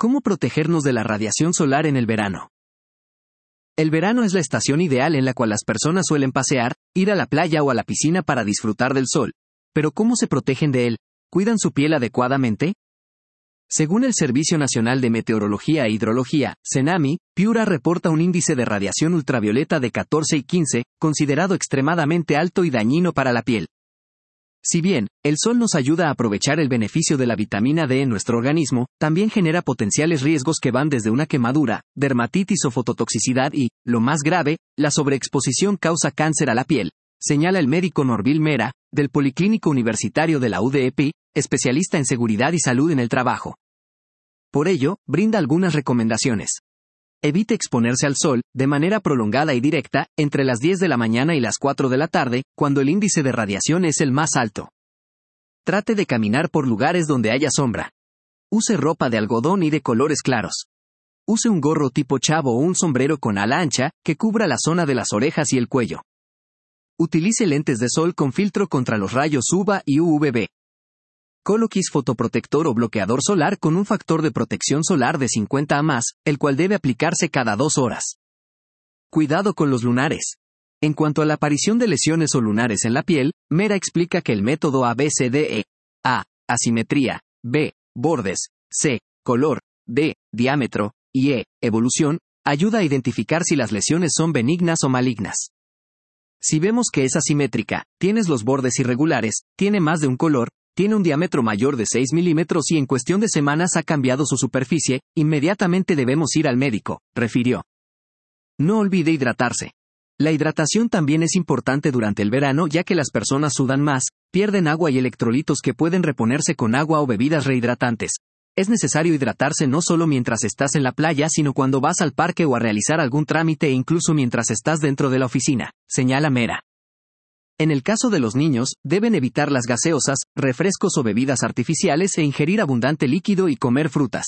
¿Cómo protegernos de la radiación solar en el verano? El verano es la estación ideal en la cual las personas suelen pasear, ir a la playa o a la piscina para disfrutar del sol. Pero ¿cómo se protegen de él? ¿Cuidan su piel adecuadamente? Según el Servicio Nacional de Meteorología e Hidrología, CENAMI, Piura reporta un índice de radiación ultravioleta de 14 y 15, considerado extremadamente alto y dañino para la piel. Si bien, el sol nos ayuda a aprovechar el beneficio de la vitamina D en nuestro organismo, también genera potenciales riesgos que van desde una quemadura, dermatitis o fototoxicidad y, lo más grave, la sobreexposición causa cáncer a la piel, señala el médico Norville Mera, del Policlínico Universitario de la UDEP, especialista en seguridad y salud en el trabajo. Por ello, brinda algunas recomendaciones. Evite exponerse al sol, de manera prolongada y directa, entre las 10 de la mañana y las 4 de la tarde, cuando el índice de radiación es el más alto. Trate de caminar por lugares donde haya sombra. Use ropa de algodón y de colores claros. Use un gorro tipo chavo o un sombrero con ala ancha, que cubra la zona de las orejas y el cuello. Utilice lentes de sol con filtro contra los rayos UVA y UVB. Coloquis fotoprotector o bloqueador solar con un factor de protección solar de 50 a más, el cual debe aplicarse cada 2 horas. Cuidado con los lunares. En cuanto a la aparición de lesiones o lunares en la piel, Mera explica que el método ABCDE: A. Asimetría, B. Bordes, C. Color, D. Diámetro, y E. Evolución, ayuda a identificar si las lesiones son benignas o malignas. Si vemos que es asimétrica, tienes los bordes irregulares, tiene más de un color, tiene un diámetro mayor de 6 milímetros y en cuestión de semanas ha cambiado su superficie, inmediatamente debemos ir al médico, refirió. No olvide hidratarse. La hidratación también es importante durante el verano ya que las personas sudan más, pierden agua y electrolitos que pueden reponerse con agua o bebidas rehidratantes. Es necesario hidratarse no solo mientras estás en la playa sino cuando vas al parque o a realizar algún trámite e incluso mientras estás dentro de la oficina, señala Mera. En el caso de los niños, deben evitar las gaseosas, refrescos o bebidas artificiales e ingerir abundante líquido y comer frutas.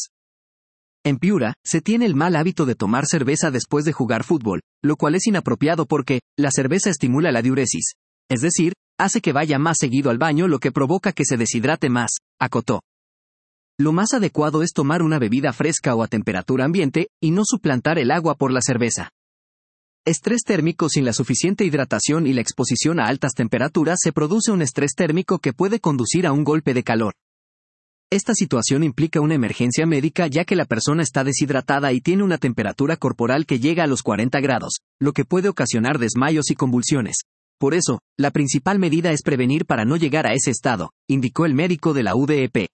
En Piura, se tiene el mal hábito de tomar cerveza después de jugar fútbol, lo cual es inapropiado porque, la cerveza estimula la diuresis. Es decir, hace que vaya más seguido al baño lo que provoca que se deshidrate más, acotó. Lo más adecuado es tomar una bebida fresca o a temperatura ambiente, y no suplantar el agua por la cerveza. Estrés térmico: sin la suficiente hidratación y la exposición a altas temperaturas se produce un estrés térmico que puede conducir a un golpe de calor. Esta situación implica una emergencia médica ya que la persona está deshidratada y tiene una temperatura corporal que llega a los 40 grados, lo que puede ocasionar desmayos y convulsiones. Por eso, la principal medida es prevenir para no llegar a ese estado, indicó el médico de la UDEP.